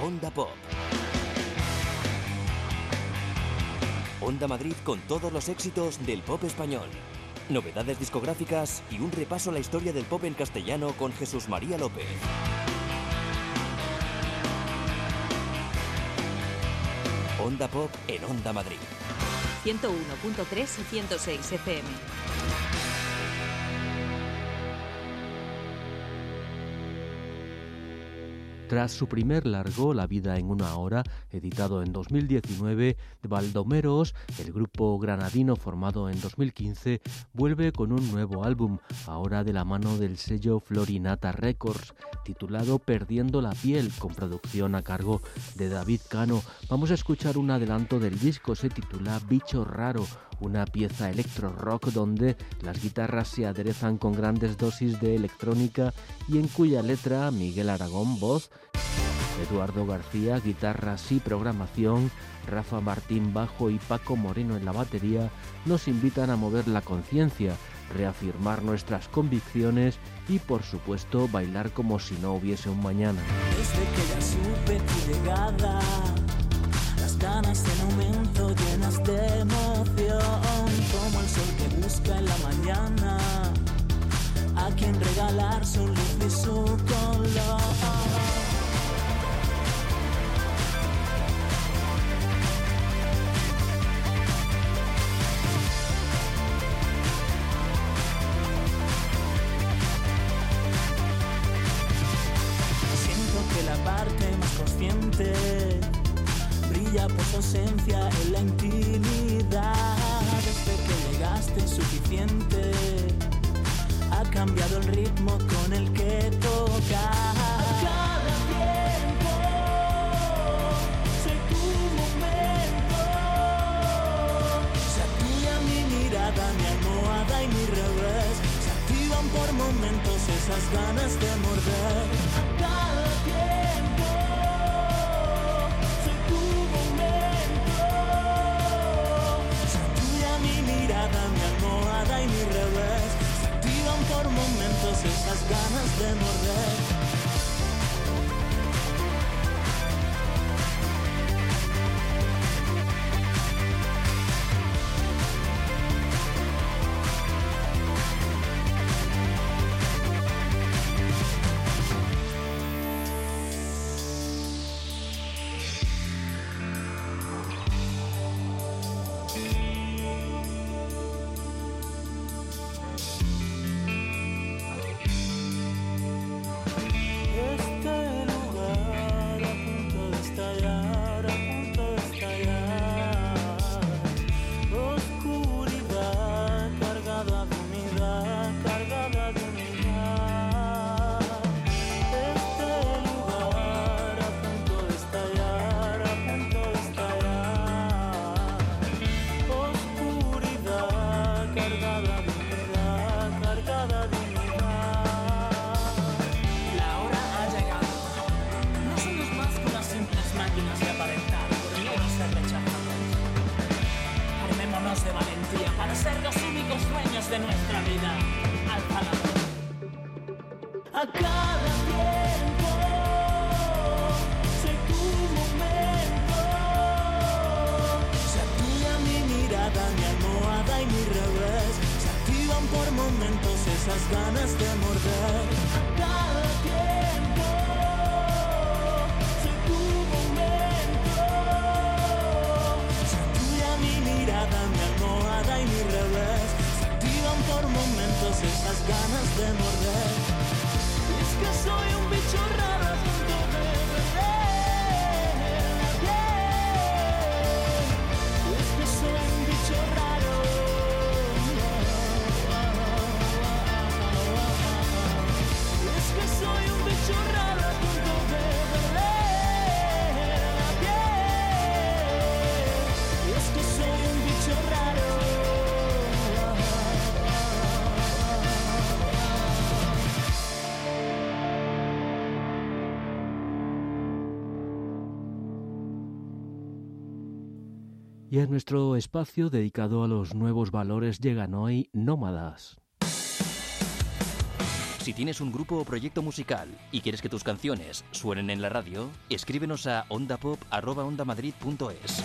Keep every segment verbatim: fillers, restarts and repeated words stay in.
Onda Pop. Onda Madrid con todos los éxitos del pop español. Novedades discográficas y un repaso a la historia del pop en castellano con Jesús María López. Onda Pop en Onda Madrid. ciento uno punto tres y ciento seis F M. Tras su primer largo, La vida en una hora, editado en dos mil diecinueve, de Baldomeros, el grupo granadino formado en dos mil quince, vuelve con un nuevo álbum, ahora de la mano del sello Florinata Records, titulado Perdiendo la piel, con producción a cargo de David Cano. Vamos a escuchar un adelanto del disco, se titula Bicho Raro, una pieza electro rock donde las guitarras se aderezan con grandes dosis de electrónica y en cuya letra Miguel Aragón, voz, Eduardo García, guitarras y programación, Rafa Martín, bajo y Paco Moreno en la batería, nos invitan a mover la conciencia, reafirmar nuestras convicciones y, por supuesto, bailar como si no hubiese un mañana. Desde que ya supe tu llegada, las ganas de momento llenas de emoción, como el sol que busca en la mañana a quien regalar su luz y su color. La parte más consciente brilla por su ausencia en la intimidad. Desde que llegaste suficiente, ha cambiado el ritmo con el que tocas. Cada tiempo, soy tu momento. Se tuya mi mirada, mi almohada y mi revés. Se activan por momentos esas ganas de morder. Cada tiempo, soy tu momento. Se tuya mi mirada, mi almohada y mi revés. Se activan por momentos esas ganas de morder. De nuestra vida, alza la voz. A cada tiempo, soy tu momento. Se activa mi mirada, mi almohada y mi revés. Se activan por momentos esas ganas de morder. A cada tiempo, soy tu momento. Se activa mi mirada, mi almohada y mi revés. Por momentos esas ganas de morder. Y es que soy un bicho raro a punto de perder la piel. Y es que soy un bicho raro. Y es que soy un bicho raro a punto de perder la piel. Y es que soy un bicho raro. Y a nuestro espacio dedicado a los nuevos valores llegan hoy Nómadas. Si tienes un grupo o proyecto musical y quieres que tus canciones suenen en la radio, escríbenos a ondapop arroba ondamadrid punto es.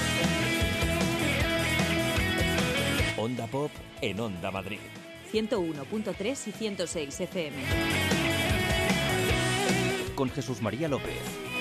Onda Pop en Onda Madrid. ciento uno punto tres y ciento seis F M. Con Jesús María López.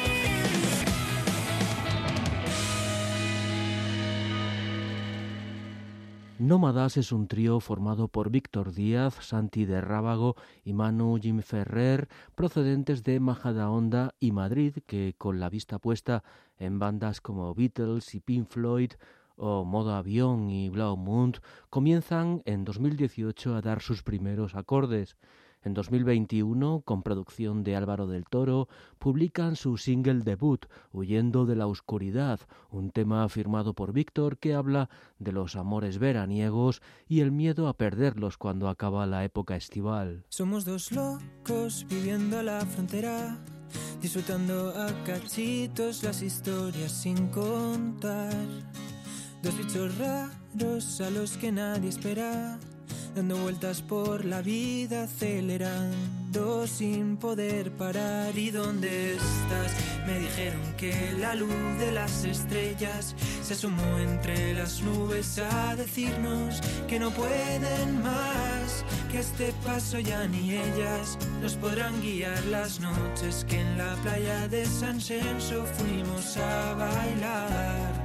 Nómadas es un trío formado por Víctor Díaz, Santi de Rábago y Manu Jim Ferrer, procedentes de Majadahonda y Madrid, que con la vista puesta en bandas como Beatles y Pink Floyd o Modo Avión y Blau Mund, comienzan en dos mil dieciocho a dar sus primeros acordes. En dos mil veintiuno, con producción de Álvaro del Toro, publican su single debut, Huyendo de la Oscuridad, un tema firmado por Víctor que habla de los amores veraniegos y el miedo a perderlos cuando acaba la época estival. Somos dos locos viviendo a la frontera, disfrutando a cachitos las historias sin contar. Dos bichos raros a los que nadie espera, dando vueltas por la vida, acelerando sin poder parar. ¿Y dónde estás? Me dijeron que la luz de las estrellas se asomó entre las nubes a decirnos que no pueden más, que a este paso ya ni ellas nos podrán guiar las noches que en la playa de San Censo fuimos a bailar,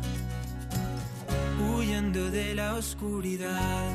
huyendo de la oscuridad.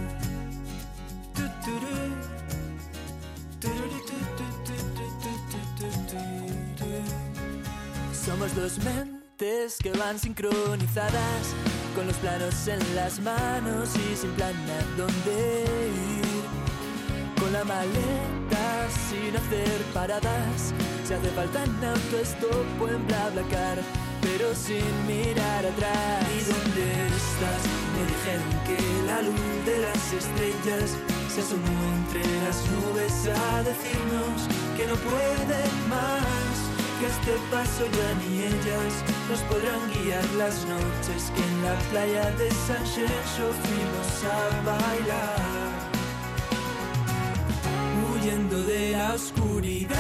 Somos dos mentes que van sincronizadas, con los planos en las manos y sin plan a dónde ir. Con la maleta sin hacer paradas, si hace falta en autostop o en BlaBlaCar, pero sin mirar atrás. ¿Y dónde estás? Me dijeron que la luz de las estrellas se asomó entre las nubes a decirnos que no pueden más, que a este paso ya ni ellas nos podrán guiar las noches que en la playa de San Censo fuimos a bailar, huyendo de la oscuridad,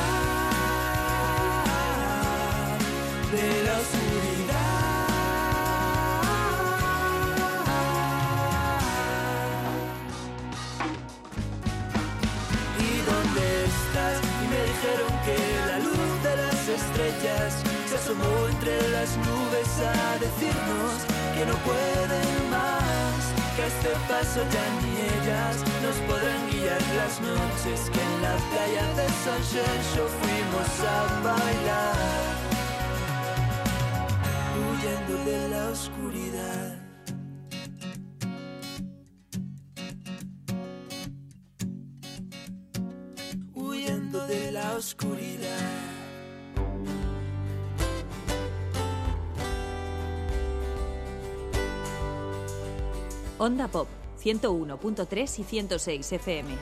de la oscuridad. Dijeron que la luz de las estrellas se asomó entre las nubes a decirnos que no pueden más, que a este paso ya ni ellas nos podrán guiar las noches que en la playa de San Censo fuimos a bailar, huyendo de la oscuridad. De la oscuridad. Onda Pop, ciento uno punto tres y ciento seis F M.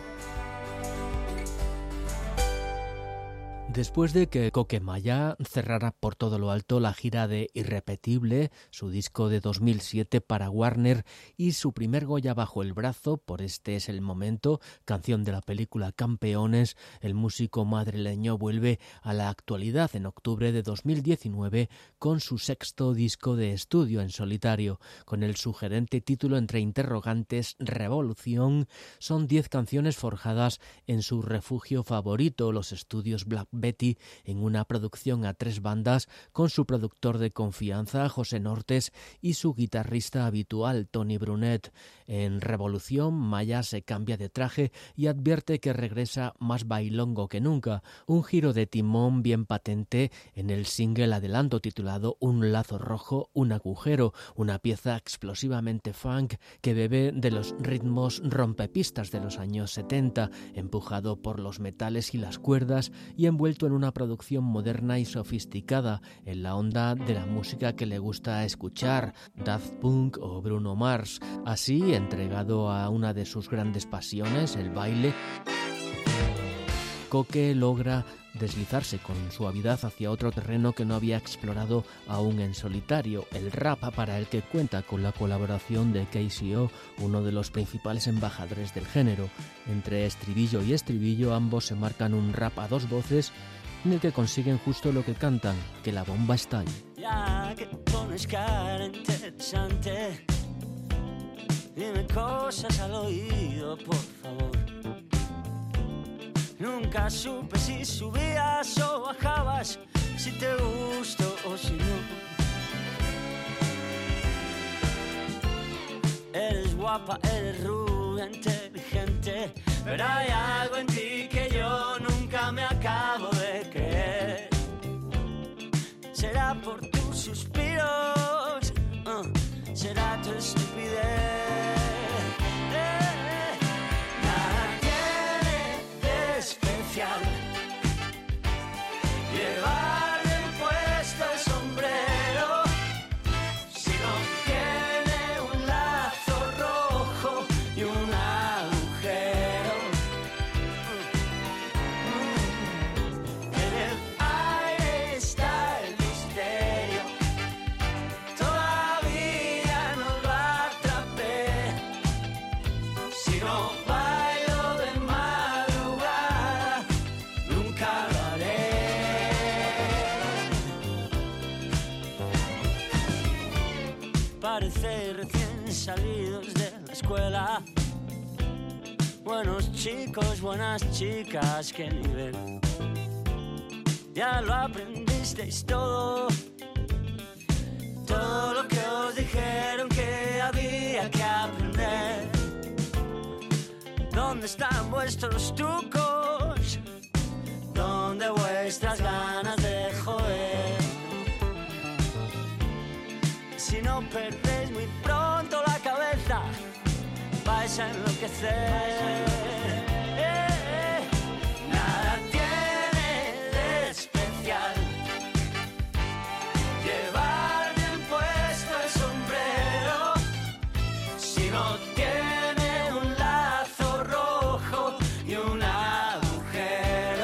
Después de que Coquemaya cerrara por todo lo alto la gira de Irrepetible, su disco de dos mil siete para Warner, y su primer Goya bajo el brazo por Este es el momento, canción de la película Campeones, el músico madrileño vuelve a la actualidad en octubre de dos mil diecinueve con su sexto disco de estudio en solitario. Con el sugerente título entre interrogantes Revolución, son diez canciones forjadas en su refugio favorito, los estudios Black Betty, en una producción a tres bandas con su productor de confianza José Nortes y su guitarrista habitual Tony Brunet. En Revolución, Maya se cambia de traje y advierte que regresa más bailongo que nunca, un giro de timón bien patente en el single adelanto titulado Un lazo rojo, un agujero, una pieza explosivamente funk que bebe de los ritmos rompepistas de los años setenta, empujado por los metales y las cuerdas y envuelto en una producción moderna y sofisticada en la onda de la música que le gusta escuchar, Daft Punk o Bruno Mars. Así, entregado a una de sus grandes pasiones, el baile, Coque logra deslizarse con suavidad hacia otro terreno que no había explorado aún en solitario, el rap, para el que cuenta con la colaboración de K C O, uno de los principales embajadores del género. Entre estribillo y estribillo ambos se marcan un rap a dos voces en el que consiguen justo lo que cantan, que la bomba estalle. Ya que pones cara interesante, dime cosas al oído, por favor. Nunca supe si subías o bajabas, si te gustó o si no. Eres guapa, eres rubia, inteligente, pero hay algo en ti que yo nunca me acabo de creer. Será por tus suspiros, uh, será tu estupidez. Eh, nada tiene de especial llevar bien puesto el sombrero si no tiene un lazo rojo y un agujero. Mm. En el aire está el misterio, todavía no lo atrapé. Si no bailo de madrugada, nunca lo haré. Parece recién salidos de la escuela, buenos chicos, buenas chicas, qué nivel. Ya lo aprendisteis todo, todo lo que os dijeron que había que aprender. ¿Dónde están vuestros trucos? ¿Dónde vuestras ganas de joder? Si no perdéis muy pronto la cabeza, vais a enloquecer. Eh, eh. Nada tiene de especial llevar bien puesto el sombrero si no tiene un lazo rojo y un agujero.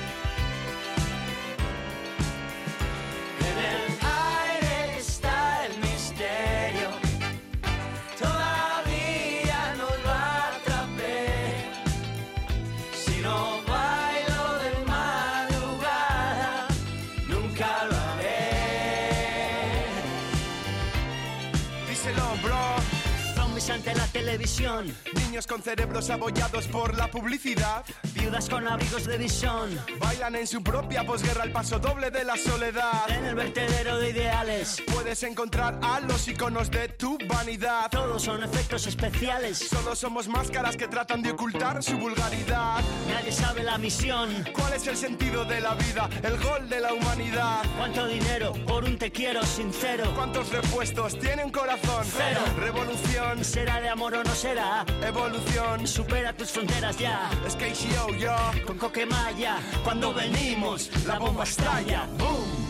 En el aire está el misterio, todavía no lo atrapé. Si no bailo de madrugada, nunca lo haré. Díselo, bro. Zombies ante la televisión, Niños con cerebros abollados por la publicidad viudas con abrigos de visón, bailan en su propia posguerra al paso doble de la soledad. en el vertedero de ideales. Puedes encontrar a los iconos de tu vanidad. Todos son efectos especiales, Solo somos máscaras que tratan de ocultar su vulgaridad. nadie sabe la misión. ¿Cuál es el sentido de la vida? El gol de la humanidad. ¿Cuánto dinero por un te quiero sincero? ¿Cuántos repuestos tiene un corazón? Cero. Revolución, ¿Será de amor o no será? evolución. Supera tus fronteras ya. Es K C O, yo. Con Coquemaya, cuando venimos, la bomba estalla. ¡Boom!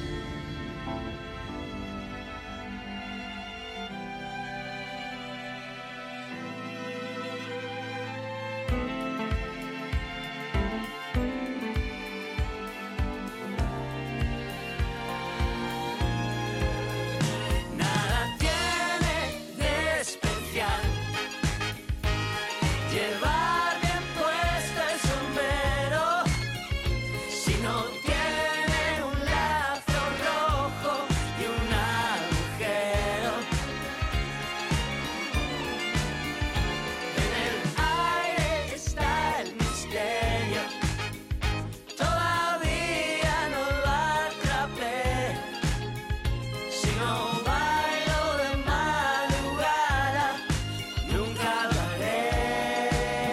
Nada tiene de especial llevar bien puesto el sombrero si no tiene un lazo rojo y un agujero. En el aire está el misterio, todavía no lo atrapé. Si no bailo de madrugada, nunca lo haré.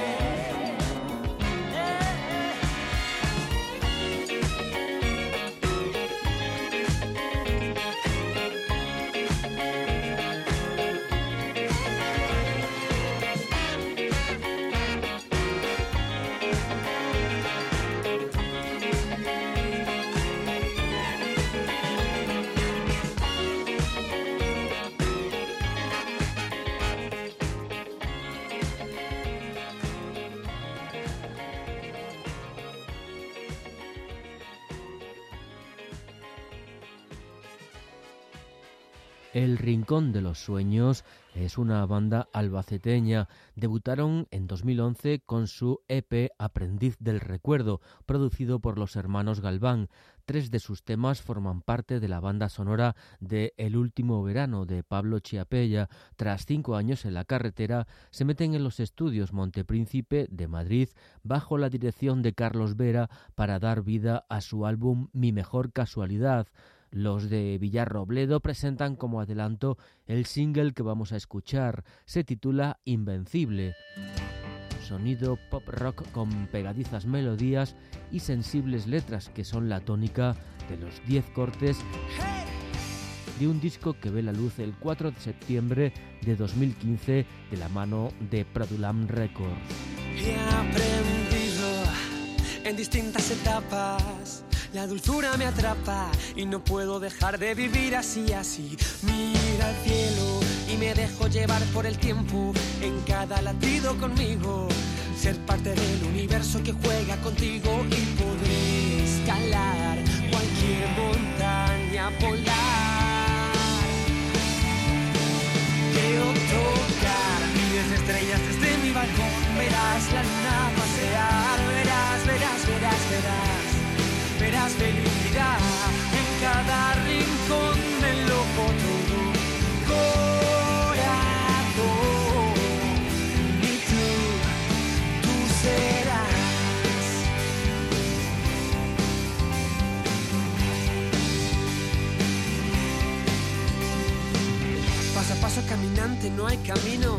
El Rincón de los Sueños es una banda albaceteña. Debutaron en dos mil once con su E P Aprendiz del Recuerdo, producido por los hermanos Galván. Tres de sus temas forman parte de la banda sonora de El último verano de Pablo Chiapella. Tras cinco años en la carretera, se meten en los estudios Montepríncipe de Madrid bajo la dirección de Carlos Vera para dar vida a su álbum Mi mejor casualidad. Los de Villarrobledo presentan como adelanto el single que vamos a escuchar. Se titula Invencible. Sonido pop rock con pegadizas melodías y sensibles letras que son la tónica de los diez cortes de un disco que ve la luz el cuatro de septiembre de dos mil quince de la mano de Produlam Records. He aprendido en distintas etapas. La dulzura me atrapa y no puedo dejar de vivir así, así. Mira al cielo y me dejo llevar por el tiempo en cada latido conmigo. Ser parte del universo que juega contigo y podré escalar cualquier montaña polar. Quiero tocar miles de estrellas desde mi balcón. Verás la luna pasear, verás, verás, verás, verás. Verás felicidad en cada rincón del loco todo corazón. Y tú, tú serás. Paso a paso caminante, no hay camino.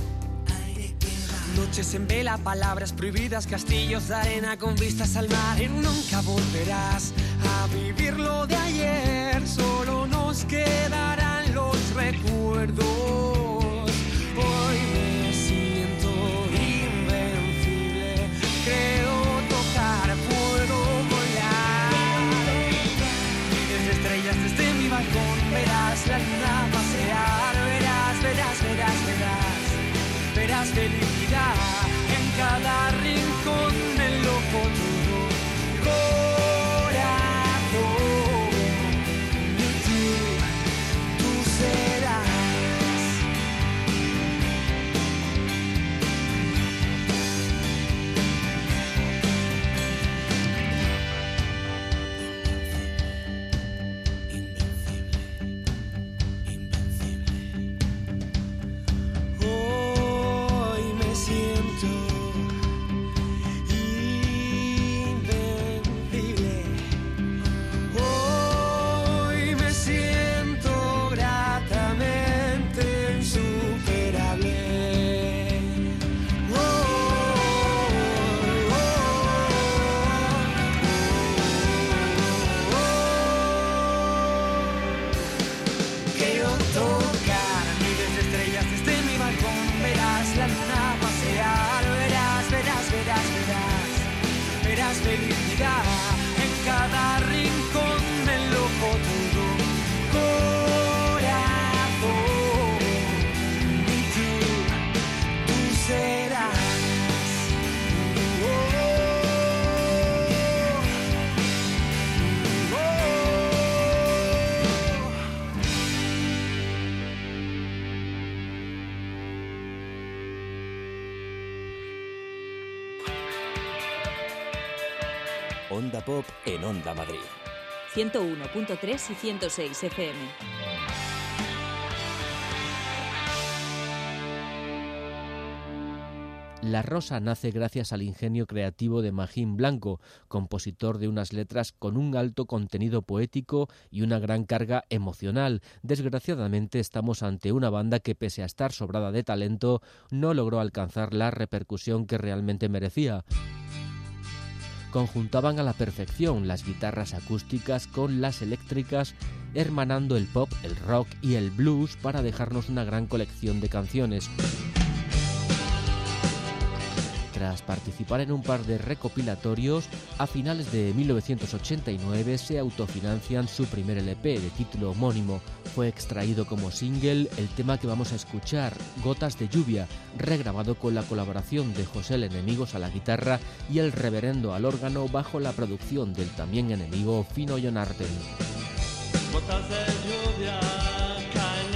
Noches en vela, palabras prohibidas, castillos de arena con vistas al mar. Y nunca volverás a vivir lo de ayer, solo nos quedarán los recuerdos. Hoy me siento invencible, creo tocar, puedo volar. Miles de estrellas desde mi balcón, verás la luna pasear, verás, verás, verás, verás. Verás felicidad en cada rincón del loco todo corazón. Y tú, tú serás. Felicidad en cada rincón del loco todo corazón. Y tú, tú serás. Oh, oh, Onda Pop en Onda Madrid. ciento uno punto tres y ciento seis F M. La Rosa nace gracias al ingenio creativo de Magín Blanco, compositor de unas letras con un alto contenido poético y una gran carga emocional. Desgraciadamente estamos ante una banda que, pese a estar sobrada de talento, no logró alcanzar la repercusión que realmente merecía. Conjuntaban a la perfección las guitarras acústicas con las eléctricas, hermanando el pop, el rock y el blues para dejarnos una gran colección de canciones. Tras participar en un par de recopilatorios, a finales de mil novecientos ochenta y nueve se autofinancian su primer L P de título homónimo. Fue extraído como single el tema que vamos a escuchar, Gotas de lluvia, regrabado con la colaboración de José el Enemigos a la guitarra y el Reverendo al órgano bajo la producción del también enemigo Fino Jonarten. Gotas de lluvia caen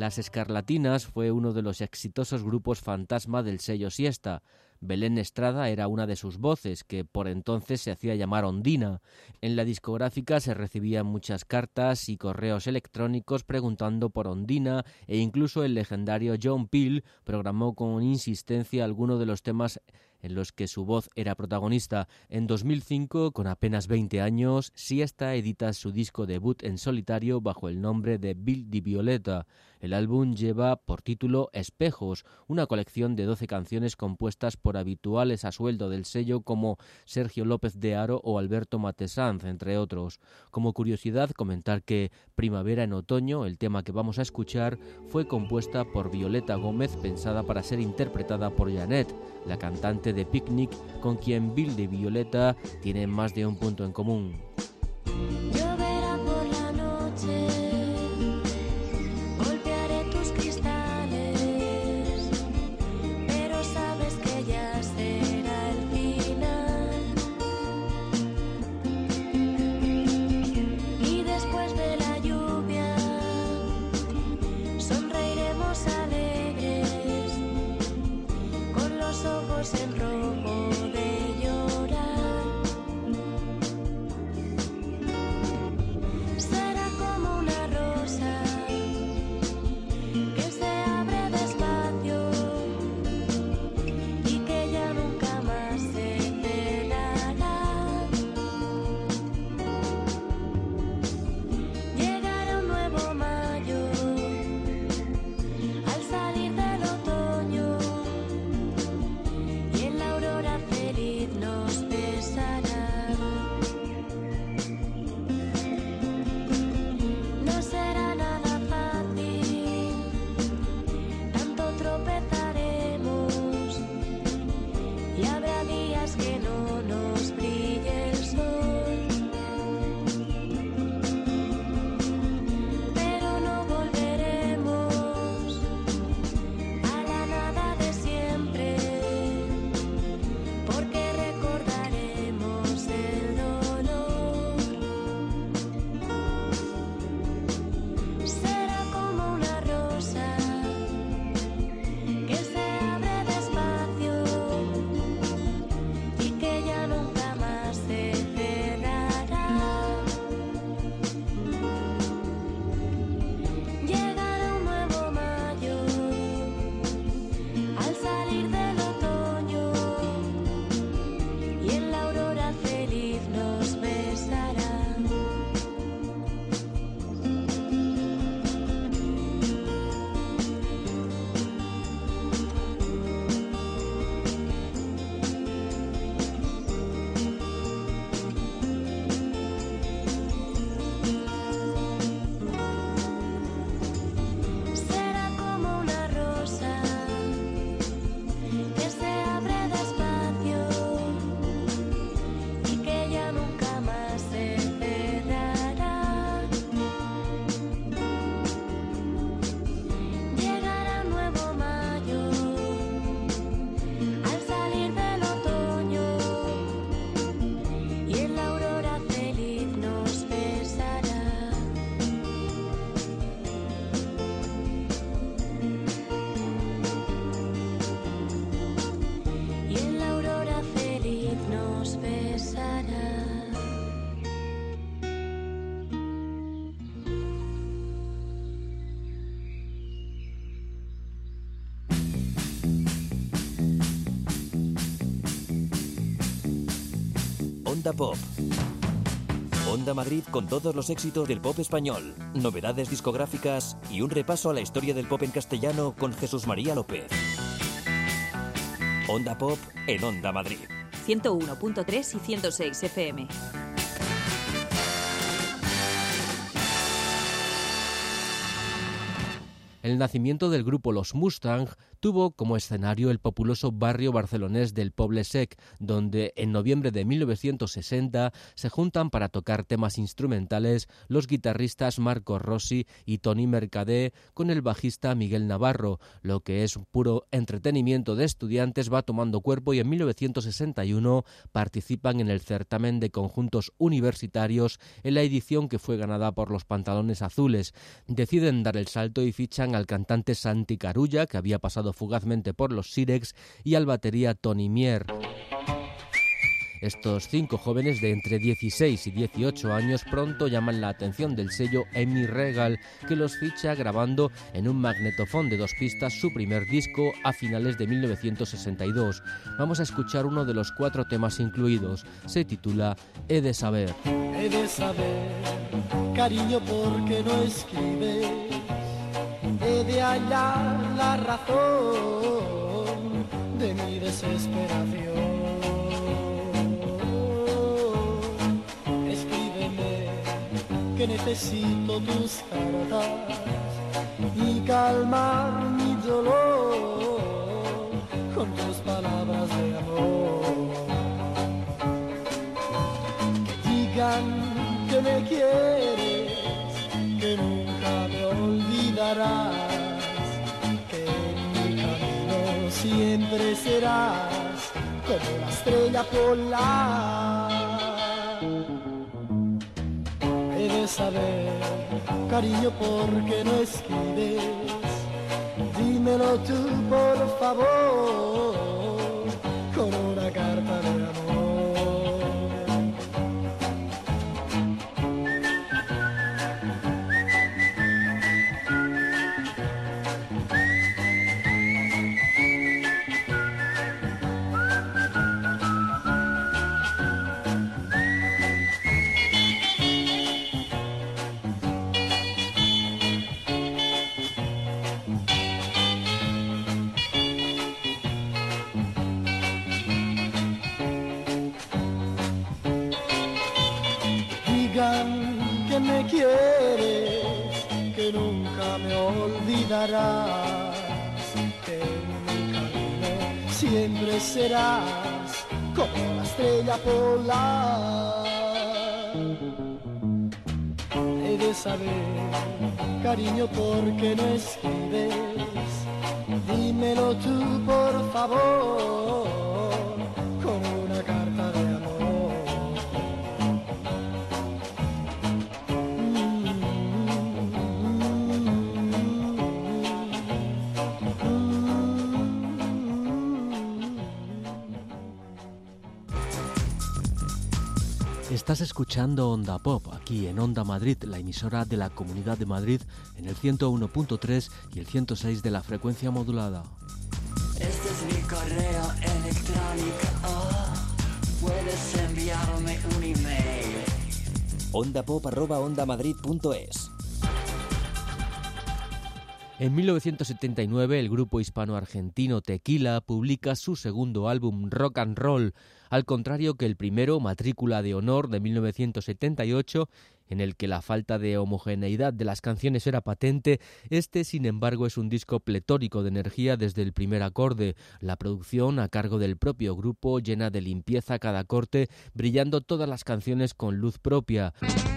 Las Escarlatinas fue uno de los exitosos grupos fantasma del sello Siesta. Belén Estrada era una de sus voces, que por entonces se hacía llamar Ondina. En la discográfica se recibían muchas cartas y correos electrónicos preguntando por Ondina, e incluso el legendario John Peel programó con insistencia algunos de los temas en los que su voz era protagonista. En dos mil cinco, con apenas veinte años, Siesta edita su disco debut en solitario bajo el nombre de Bill di Violeta. El álbum lleva por título Espejos, una colección de doce canciones compuestas por habituales a sueldo del sello como Sergio López de Haro o Alberto Matesanz, entre otros. Como curiosidad, comentar que Primavera en Otoño, el tema que vamos a escuchar, fue compuesta por Violeta Gómez, pensada para ser interpretada por Janet, la cantante de Picnic, con quien Bill di Violeta tiene más de un punto en común. Lloverá por la noche, golpearé tus cristales, pero sabes que ya será el final. Y después de la lluvia, sonreiremos alegres, con los ojos en rojo de llorar. Será como una rosa que se abre despacio y que ya nunca más se cerrará. Llegará un nuevo mayo al salir del otoño, y en la aurora feliz nos besará. No será nada fácil, tanto tropezaremos, y habrá días que no nos brille el sol, pero no volveremos a la nada de siempre, porque recordaremos el dolor. Será como una rosa que se abre despacio y que ya nunca más se cerrará. Llegará un nuevo mayo al salir del otoño, y en la aurora feliz nos besará. Será como una rosa que se abre despacio y que ya nunca más se cerrará. Llegará un nuevo mayo al salir del otoño, y en la aurora feliz nos besará. Y en la aurora feliz nos besará. Onda Pop. Onda Madrid con todos los éxitos del pop español, novedades discográficas y un repaso a la historia del pop en castellano con Jesús María López. Onda Pop en Onda Madrid. ciento uno punto tres y ciento seis F M. El nacimiento del grupo Los Mustang tuvo como escenario el populoso barrio barcelonés del Poble Sec, donde en noviembre de mil novecientos sesenta se juntan para tocar temas instrumentales los guitarristas Marco Rossi y Toni Mercader con el bajista Miguel Navarro. Lo que es un puro entretenimiento de estudiantes va tomando cuerpo, y en mil novecientos sesenta y uno participan en el certamen de conjuntos universitarios en la edición que fue ganada por los Pantalones Azules. Deciden dar el salto y fichan incorporan al cantante Santi Carulla, que había pasado fugazmente por los Sirex, y al batería Tony Mier. Estos cinco jóvenes de entre dieciséis y dieciocho años pronto llaman la atención del sello Emi Regal, que los ficha grabando en un magnetofón de dos pistas su primer disco a finales de mil novecientos sesenta y dos. Vamos a escuchar uno de los cuatro temas incluidos. Se titula He de saber. He de saber, cariño, porque no escribes. He de hallar la razón de mi desesperación. Que necesito tus cartas y calmar mi dolor con tus palabras de amor. Que digan que me quieres, que nunca me olvidarás, que en mi camino siempre serás como la estrella polar. He de saber, cariño, ¿por qué no escribes? Dímelo tú, por favor, con una carta de amor. Que me quieres, que nunca me olvidarás, que en mi camino siempre serás como la estrella polar. He de saber, cariño, ¿por qué no escribes? Dímelo tú, por favor, con una carta de amor. Estás escuchando Onda Pop, aquí en Onda Madrid, la emisora de la Comunidad de Madrid, en el ciento uno punto tres y el ciento seis de la frecuencia modulada. Este es mi correo electrónico, oh, puedes enviarme un email. ondapop arroba ondamadrid punto es. En mil novecientos setenta y nueve, el grupo hispano-argentino Tequila publica su segundo álbum, Rock and Roll, al contrario que el primero, Matrícula de Honor, de mil novecientos setenta y ocho, en el que la falta de homogeneidad de las canciones era patente. Este, sin embargo, es un disco pletórico de energía desde el primer acorde. La producción, a cargo del propio grupo, llena de limpieza cada corte, brillando todas las canciones con luz propia.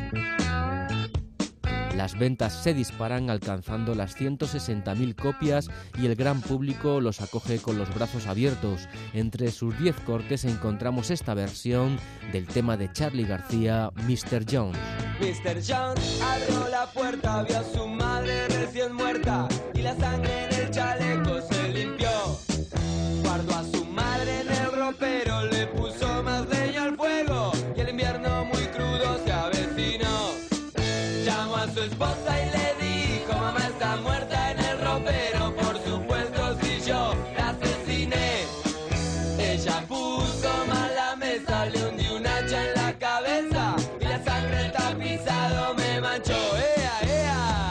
Las ventas se disparan, alcanzando las ciento sesenta mil copias, y el gran público los acoge con los brazos abiertos. Entre sus diez cortes encontramos esta versión del tema de Charly García, mister Jones. mister Jones abrió la puerta, vio a su madre recién muerta y la sangre en el chaleco se limpió. Guardó a su madre en el ropero, le puso más leña al fuego y el invierno muy crudo se avecinó. Llamó a su esposa y le dijo: mamá está muerta en el ropero, por supuesto si yo la asesiné. Ella puso mal la mesa, le hundí un hacha en la cabeza y la sangre tapizado me manchó. ¡Ea, ea!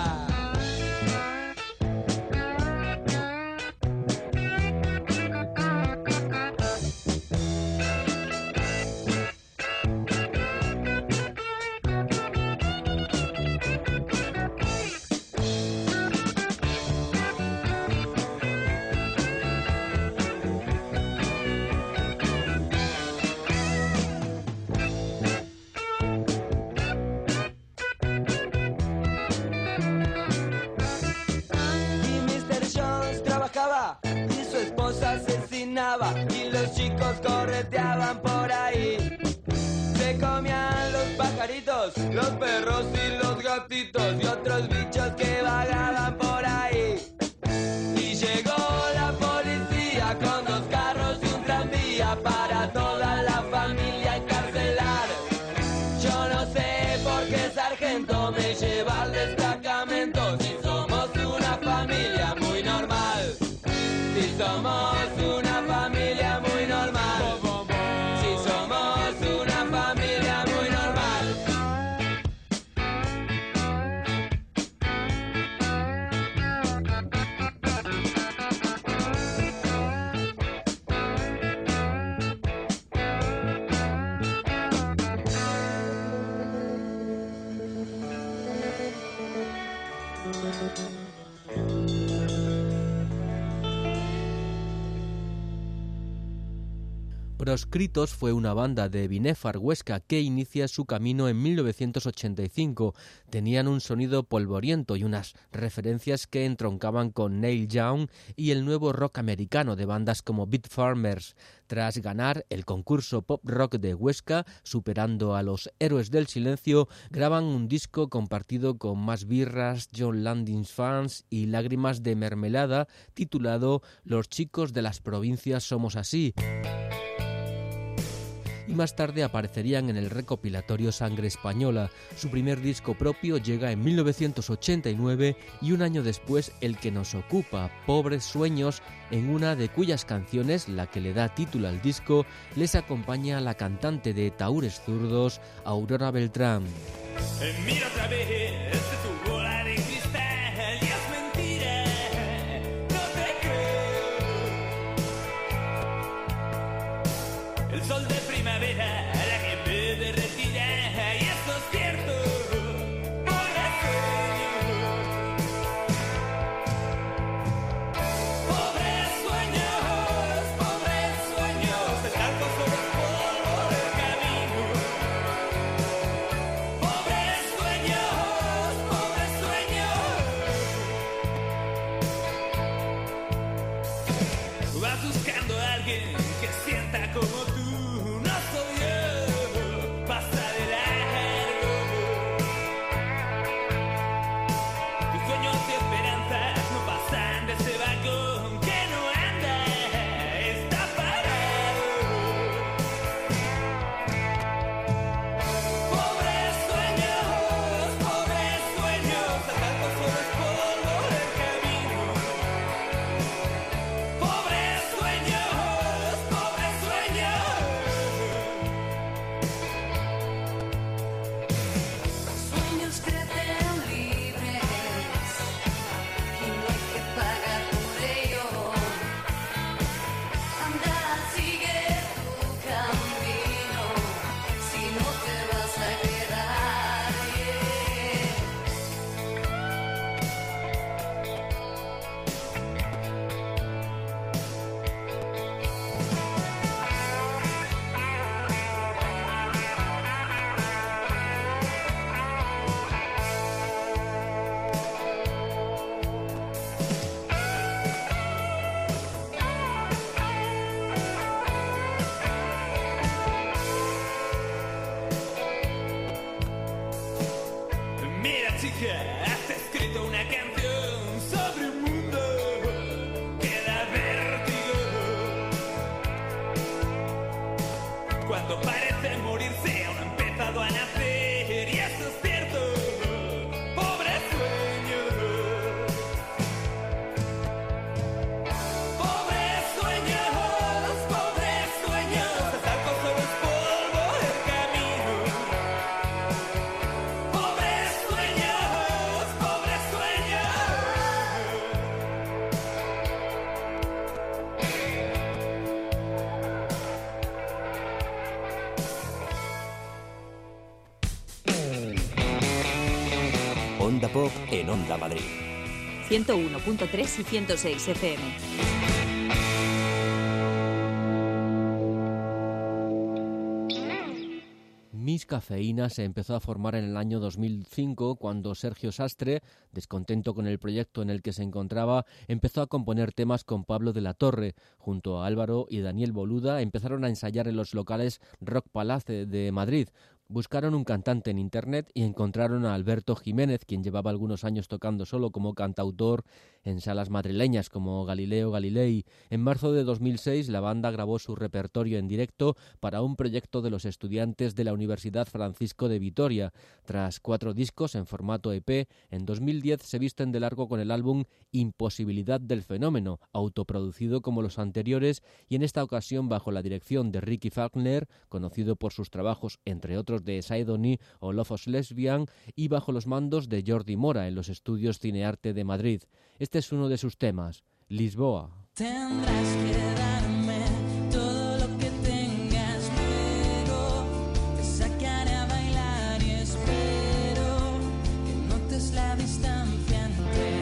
Y su esposa asesinaba y los chicos correteaban por ahí. Se comían los pajaritos, los perros y los gatitos y otros bichos que vagaban por ahí. Proscritos fue una banda de Binefar, Huesca, que inicia su camino en mil novecientos ochenta y cinco. Tenían un sonido polvoriento y unas referencias que entroncaban con Neil Young y el nuevo rock americano de bandas como Beat Farmers. Tras ganar el concurso Pop Rock de Huesca, superando a los Héroes del Silencio, graban un disco compartido con Más Birras, John Landis Fans y Lágrimas de Mermelada, titulado Los chicos de las provincias somos así. Y más tarde aparecerían en el recopilatorio Sangre Española. Su primer disco propio llega en mil novecientos ochenta y nueve y un año después el que nos ocupa, Pobres Sueños, en una de cuyas canciones, la que le da título al disco, les acompaña la cantante de Tahúres Zurdos, Aurora Beltrán. Mira otra vez tu bola de cristal y es mentira, no te creo. El sol de primavera, la nieve derretida, y esto es cierto, pobre sueño. Pobres sueños, pobres sueños, descalzos sobre el polvo del camino. Pobres sueños, pobres sueños. Vas buscando a alguien que sienta como tú. Has escrito una canción sobre un mundo que da vértigo. Cuando parece morirse, aún ha empezado a nacer, y eso es cierto. Pobre sueño. Pobres sueños, pobres sueños, descalzos sobre el polvo del camino. Pobres sueños, pobres sueños. Onda Pop en Onda Madrid. ciento uno punto tres y ciento seis F M. Miss Cafeína se empezó a formar en el año dos mil cinco cuando Sergio Sastre, descontento con el proyecto en el que se encontraba, empezó a componer temas con Pablo de la Torre. Junto a Álvaro y Daniel Boluda empezaron a ensayar en los locales Rock Palace de Madrid. Buscaron un cantante en internet y encontraron a Alberto Jiménez, quien llevaba algunos años tocando solo como cantautor en salas madrileñas como Galileo Galilei. En marzo de dos mil seis la banda grabó su repertorio en directo para un proyecto de los estudiantes de la Universidad Francisco de Vitoria. Tras cuatro discos en formato E P, en dos mil diez se visten de largo con el álbum Imposibilidad del Fenómeno, autoproducido como los anteriores y en esta ocasión bajo la dirección de Ricky Falkner, conocido por sus trabajos entre otros de Saidoni o Love of Lesbian, y bajo los mandos de Jordi Mora en los estudios Cinearte de Madrid. Este es uno de sus temas, Lisboa. Tendrás que darme todo lo que tengas, luego te sacaré a bailar y espero que notes la distancia entre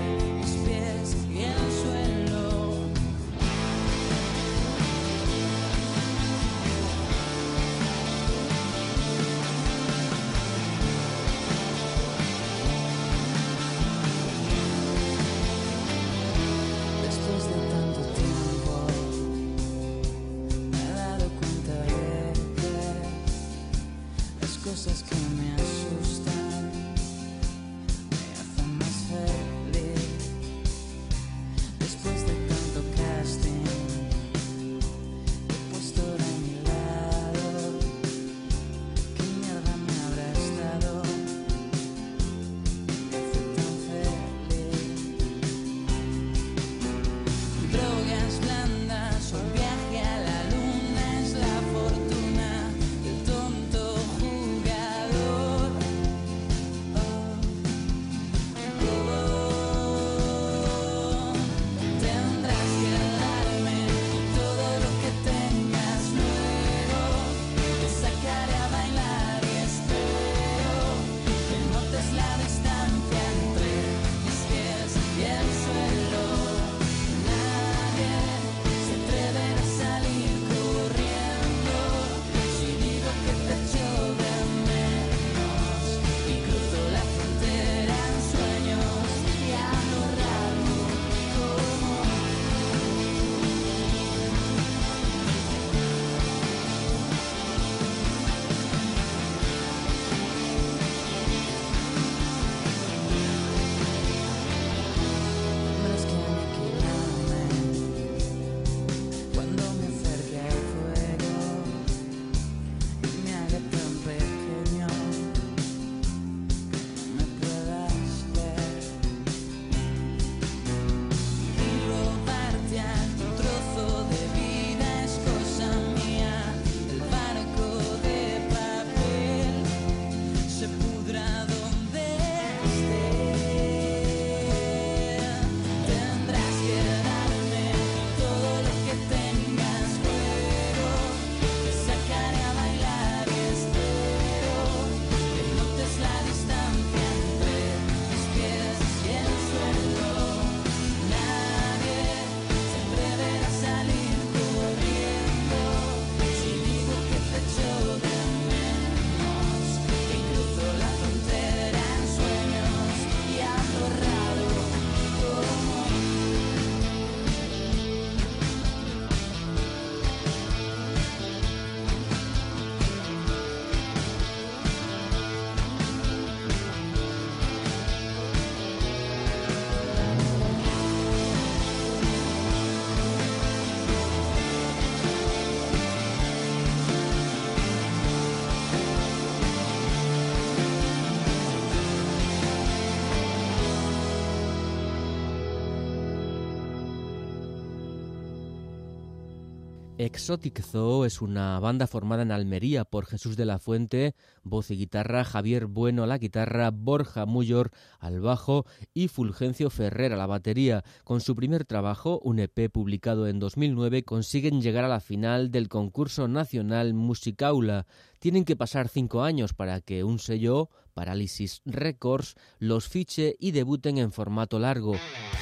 Exotic Zoo es una banda formada en Almería por Jesús de la Fuente, voz y guitarra, Javier Bueno a la guitarra, Borja Muyor al bajo y Fulgencio Ferrer a la batería. Con su primer trabajo, un E P publicado en dos mil nueve, consiguen llegar a la final del concurso nacional Musicaula. Tienen que pasar cinco años para que un sello, Parálisis Records, los fiche y debuten en formato largo.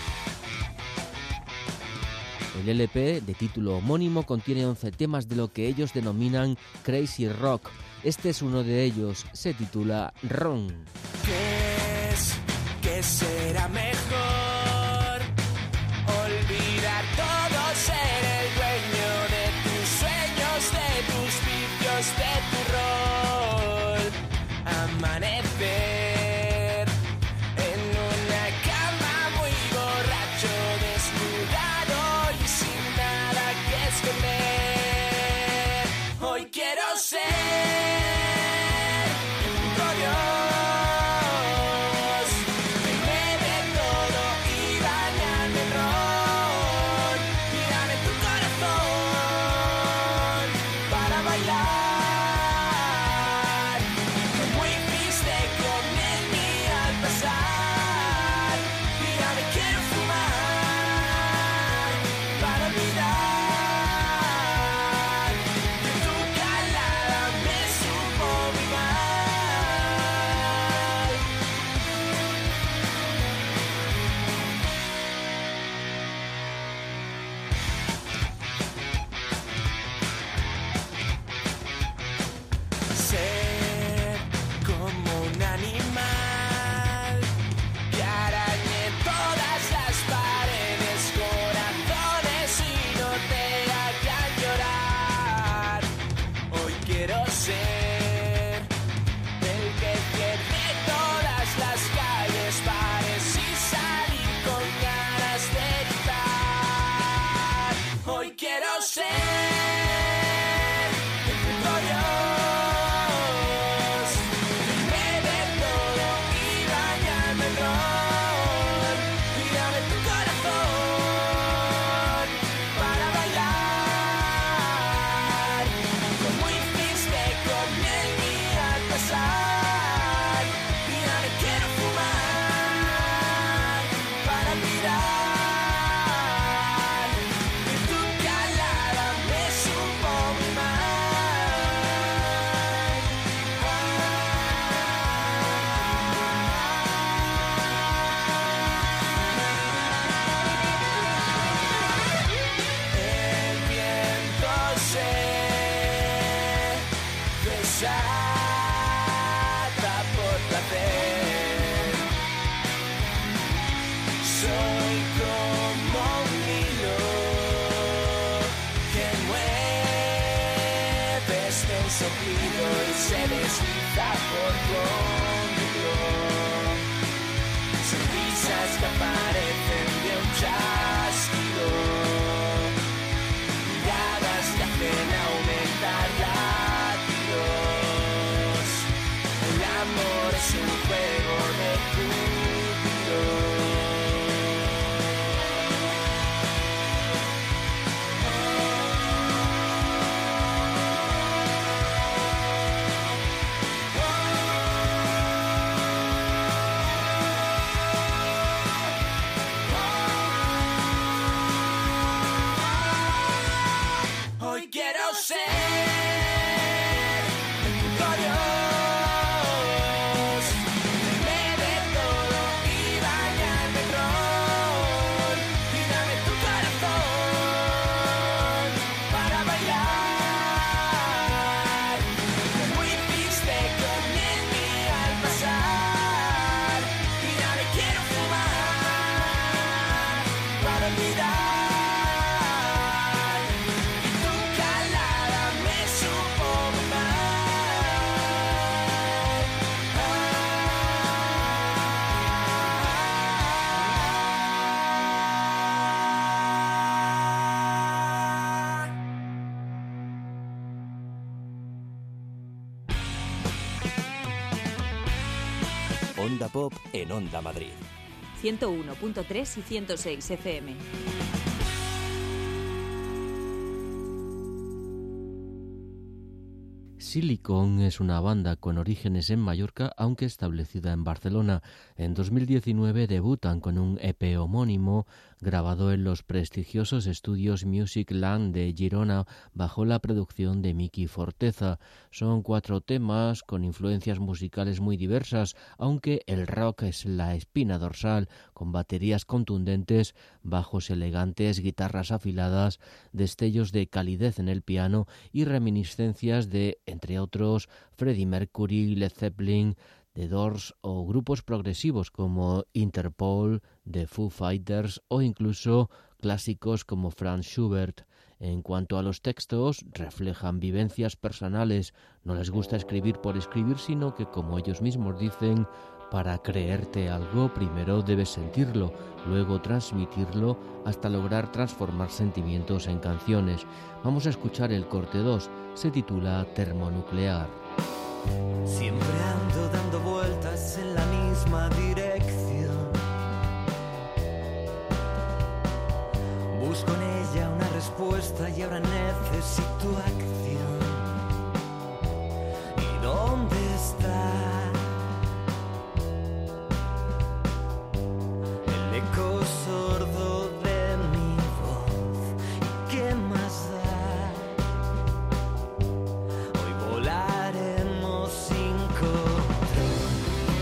El L P, de título homónimo, contiene once temas de lo que ellos denominan Crazy Rock. Este es uno de ellos, se titula Ron. ¿Qué es? ¿Qué será mejor? Olvidar todo, ser el dueño de tus sueños, de tus vicios, de tu rol. Amanecer en una cama muy borracho, desnudado y sin nada que esconder. Hoy quiero ser tu Dios, verme de todo y bañarme en ron, y dame tu corazón para bailar. Como hiciste con él mi al pasar, y ya me quiero fumar para olvidar que tu calada me supo muy mal. Ser como un animal que arañe todas las paredes, corazones y no te hagan llorar. Hoy quiero ser el que pierde todas las calles, bares y salir con ganas de gritar. Hoy quiero ser tu Dios, verme de todo y bañarme en ron, y dame tu corazón para bailar. Como hiciste con él y al pasar, y ya me quiero fumar para olvidar que tu calada me supo muy mal. El viento se desata por placer. Soy como un hilo que mueve este soplido y se desliza por conmigo. Sonrisas que aparecen de un chasquido, miradas que hacen aumentar latidos. El amor es un juego de Cupido. Hoy quiero ser tu Dios, verme de todo y bañarme en ron, y dame tu corazón para bailar. Como hiciste con él mi al pasar, y ya me quiero fumar para olvidar que tu calada me supo muy mal. Onda Pop en Onda Madrid. ciento uno punto tres y ciento seis F M. Silicon es una banda con orígenes en Mallorca, aunque establecida en Barcelona. En dos mil diecinueve debutan con un E P homónimo grabado en los prestigiosos estudios Music Land de Girona bajo la producción de Miki Forteza. Son cuatro temas con influencias musicales muy diversas, aunque el rock es la espina dorsal, con baterías contundentes, bajos elegantes, guitarras afiladas, destellos de calidez en el piano y reminiscencias de, entre otros, Freddie Mercury, Led Zeppelin, The Doors o grupos progresivos como Interpol, The Foo Fighters o incluso clásicos como Franz Schubert. En cuanto a los textos, reflejan vivencias personales. No les gusta escribir por escribir, sino que, como ellos mismos dicen, para creerte algo primero debes sentirlo, luego transmitirlo hasta lograr transformar sentimientos en canciones. Vamos a escuchar el corte dos, se titula Termonuclear. Siempre ando dando vueltas en la misma dirección. Busco en ella una respuesta y ahora necesito acción. ¿Y dónde está el eco sordo de mi voz? ¿Y qué más da? Hoy volaremos sin control.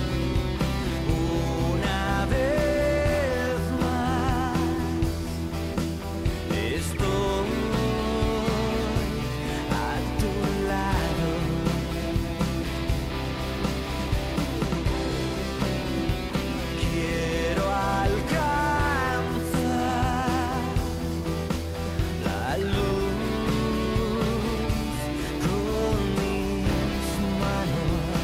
Una vez más estoy a tu lado. Quiero alcanzar la luz con mis manos.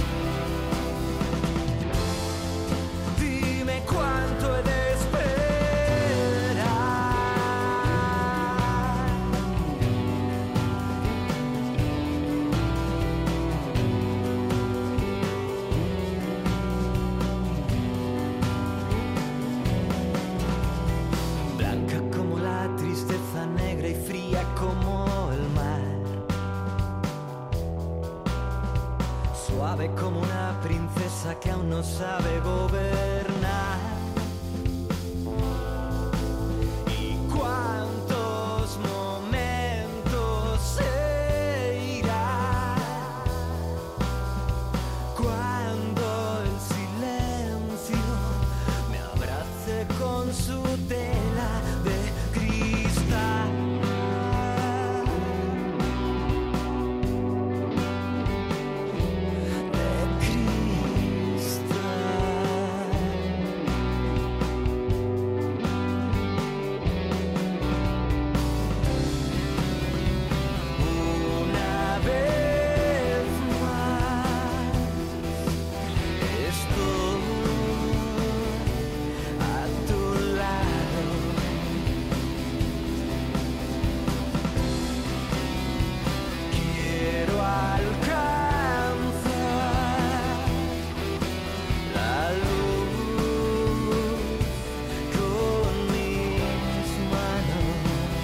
Dime cuánto he de esperar. Blanca como la tristeza, negra y fría como el mar. Suave como una princesa que aún no sabe gobernar. ¿Y cuántos momentos se irá cuando el silencio me abrace con su tela de cristal? De cristal. Una vez más estoy a tu lado. Quiero alcanzar la luz con mis manos.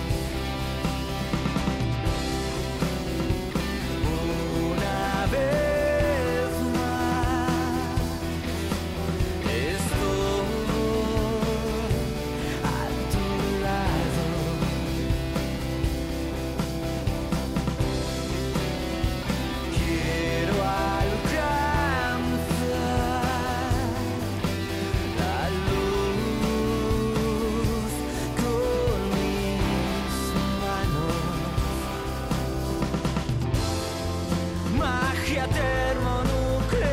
Una vez más estoy a tu lado. Quiero alcanzar la luz con mis manos. Magia termonuclear.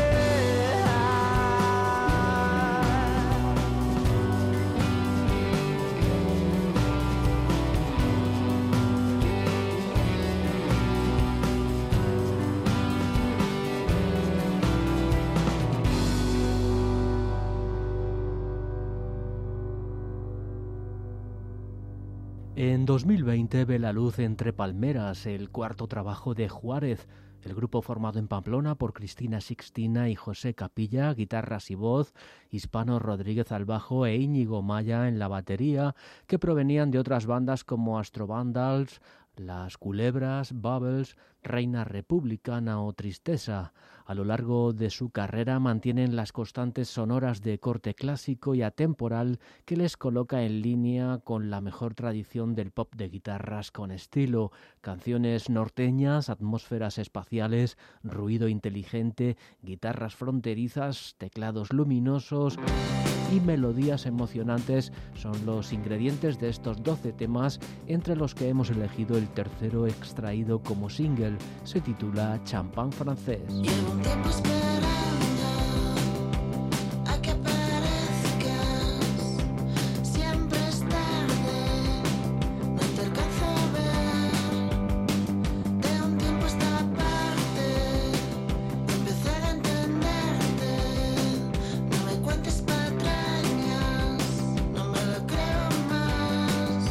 En dos mil veinte ve la luz Entre Palmeras, el cuarto trabajo de Juárez, el grupo formado en Pamplona por Cristina Sixtina y José Capilla, guitarras y voz, Hispano Rodríguez al bajo e Íñigo Maya en la batería, que provenían de otras bandas como Astro Vandals, Las culebras, Bubbles, Reina Republicana o Tristeza. A lo largo de su carrera mantienen las constantes sonoras de corte clásico y atemporal que les coloca en línea con la mejor tradición del pop de guitarras con estilo. Canciones norteñas, atmósferas espaciales, ruido inteligente, guitarras fronterizas, teclados luminosos y melodías emocionantes son los ingredientes de estos doce temas, entre los que hemos elegido el tercero extraído como single. Se titula Champán Francés. Llevo un tiempo esperando a que aparezcas. Siempre es tarde, no te alcanzo a ver. De un tiempo a esta parte empecé a entenderte. No me cuentes patrañas, no me lo creo más.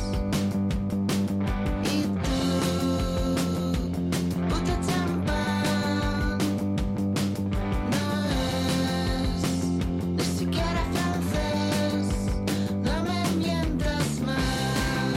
Y tú, puta champán, no es ni siquiera francés, no me mientas más.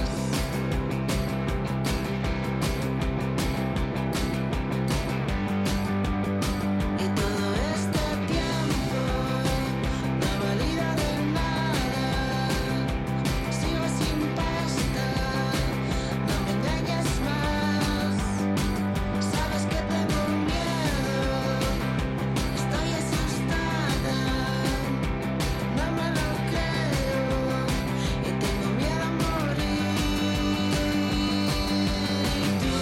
Y todo este tiempo no ha valido de nada. Sigo sin pasta, no me engañes más. Sabes que tengo miedo, estoy asustada, no me lo creo y tengo miedo a morir. Tú,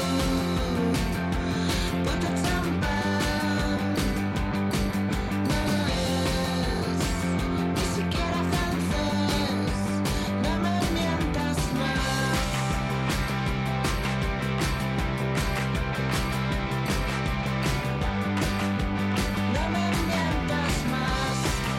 puta champán, no es ni siquiera francés, no me mientas más. No me mientas más.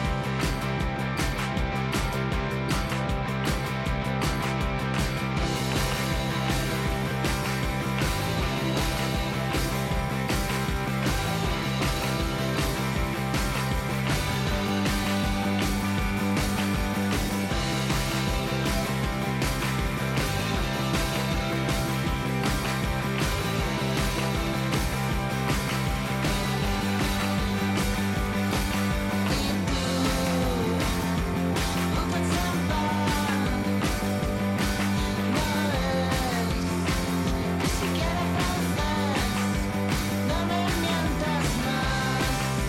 Puta champán, no es ni siquiera francés, no me mientas más.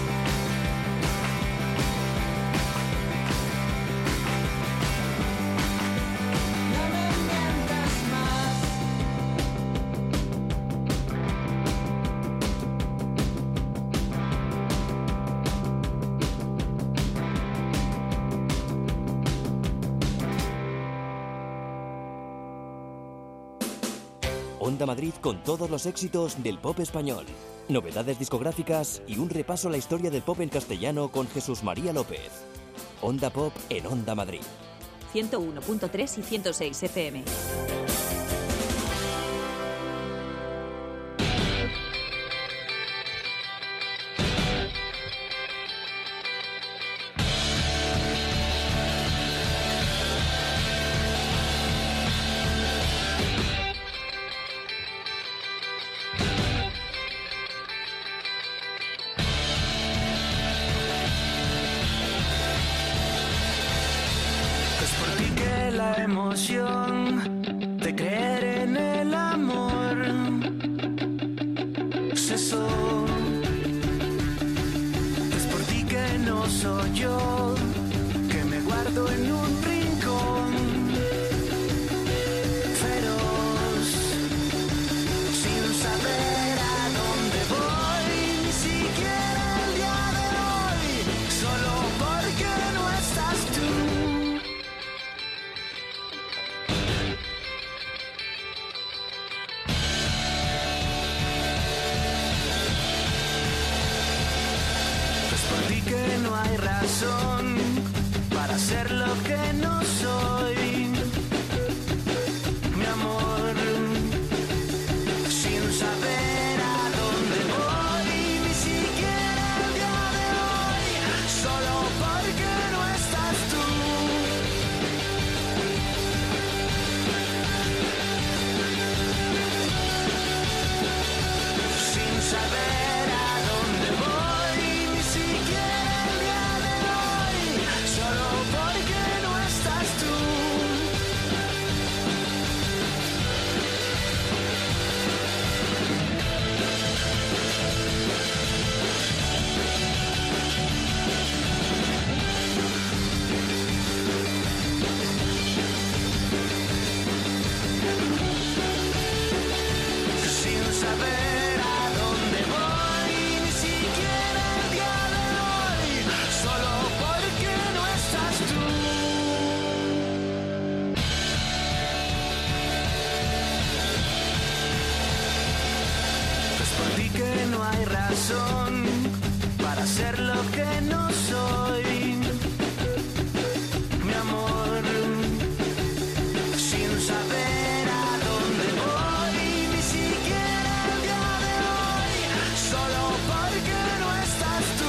No me mientas más. Onda Madrid con todos los éxitos del pop español, novedades discográficas y un repaso a la historia del pop en castellano con Jesús María López. Onda Pop en Onda Madrid. ciento uno punto tres y ciento seis F M. Es por ti que la emoción de creer en el amor cesó. Es por ti que no soy yo, que me guardo en un rincón feroz, sin saber a dónde voy, ni siquiera el día de hoy, solo porque no estás tú. Es por ti que no hay razón para ser lo que no soy, mi amor, sin saber a dónde voy, ni siquiera el día de hoy, solo porque no estás tú. no hay razón para ser lo que no soy, mi amor, sin saber a dónde voy, ni siquiera el día de hoy, solo porque no estás tú.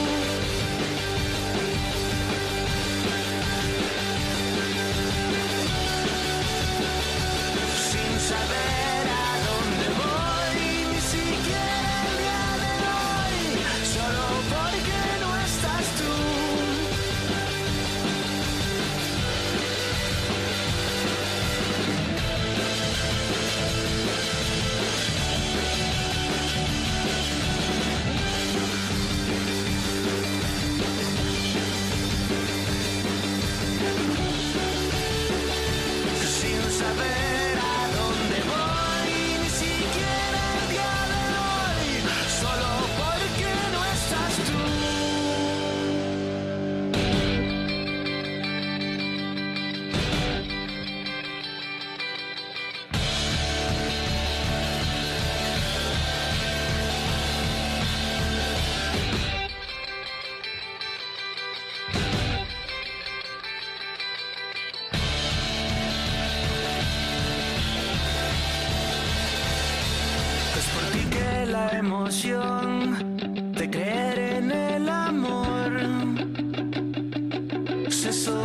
Sin saber a dónde voy, ni siquiera el día de hoy, solo porque no estás tú. Sin saber a dónde voy, ni siquiera el día de hoy, solo porque no estás tú. Es por ti que la emoción de creer en el amor cesó.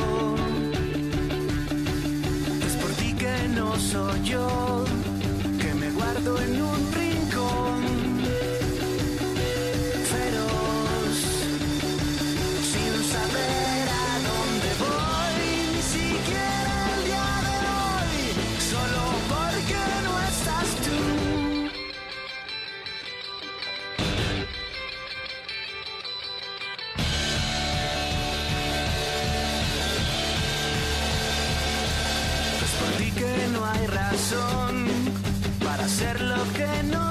Es por ti que no soy yo, que me guardo en un rincón feroz, sin saber a dónde voy, ni siquiera el día de hoy, solo porque no estás tú. Es por ti que no hay razón para ser lo que no